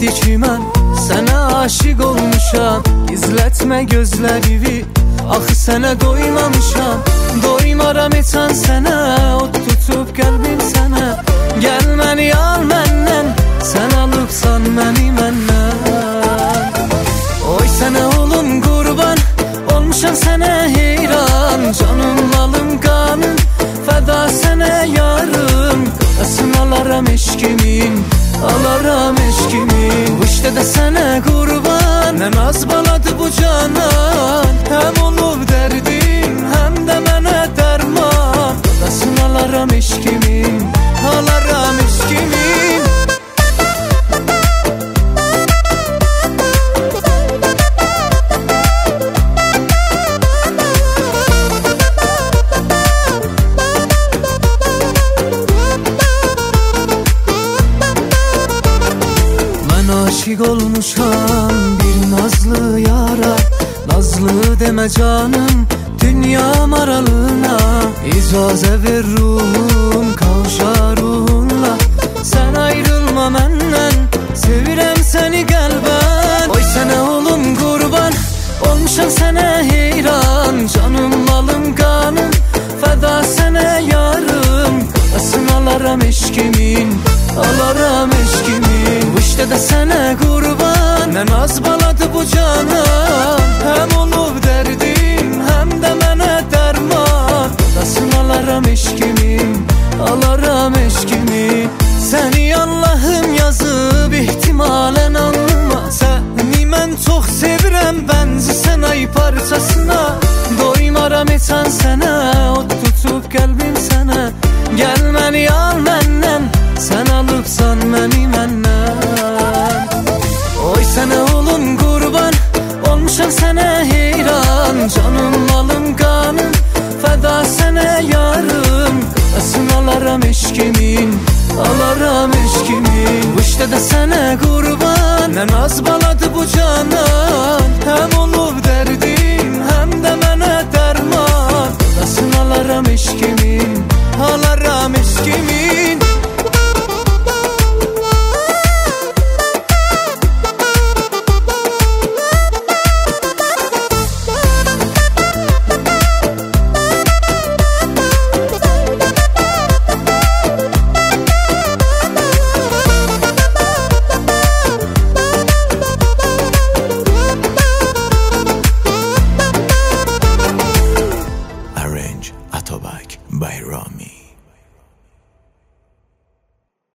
Deyibdi ki mən sənə aşiq olmuşam. İzlətmə gözlərimi, axı sənə doymamışam. Doymaram eçən sənə, od tutub qəlbim sənə. Gəl məni al məndən, sən alıbsan məni məndən. Oy sənə olum qurban, olmuşam sənə heyran. Canım, malım, qanım, fəda sənə yarım. Qadasın alaram eşkimin, alaram eşkimin. Bu işdə də sənə qurban, nə naz baladı bu canan. Həm olub dərdim, həm də mənə dərman. Qadasın alaram eşkimin, alaram eşkimin. Aşık olmuşam bir nazlı yara. Nazlı deme canım dünya maralına. İcazə ver ruhum kavuşar ruhunla. Sen ayrılma məndən, sevirəm səni qəlbən. Oy sənə olum qurban, olmuşam sənə heyran. Canım, malım, qanım, fəda sənə yarım. Qadasın alaram eşkimin, alaram eşkimin. Bu işdə də sənə qurban, nə naz baladı bu canan. Həm olub dərdim, həm də mənə dərman. Qadasın alaram eşkimin, alaram eşkimin. Səni Allahım yazıb ihtimalən anlama. Səni mən çox sevirəm, bənzəsən ay parçasına. Doymaram eçən sənə, od tutub qəlbim sənə. Gəl məni al məndən, sən alıbsan məni məndən. Oy sənə olum qurban, olmuşam sənə heyran. Canım, malım, qanım, fəda sənə yarım. Qadasın alaram eşkimin, alaram eşkimin. Bu işdə də sənə qurban, nə naz baladı bu canan. Həm olub dərdim, həm də mənə dərman. Qadasın alaram eşkimin, alaram eşkimin. Arrange Atobak by Rami.